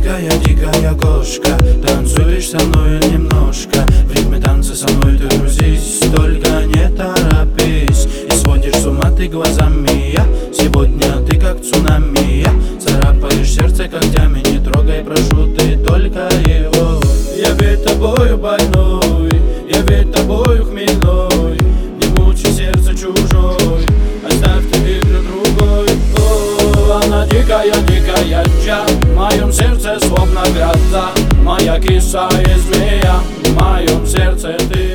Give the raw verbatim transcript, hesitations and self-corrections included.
дикая, дикая кошка, танцуешь со мною немножко. В ритме танца со мной ты грузись, только не торопись. И сводишь с ума ты глазами, я сегодня ты как цунами. Я царапаешь сердце когтями, не трогай, прошу ты только его. Я ведь тобою больной, я ведь тобою хмельной. Не мучай сердце чужой, оставь ты для другой. О, она дикая, дикая ча, в моем сердце словно гроза. Моя киса и змея, в моем сердце ты.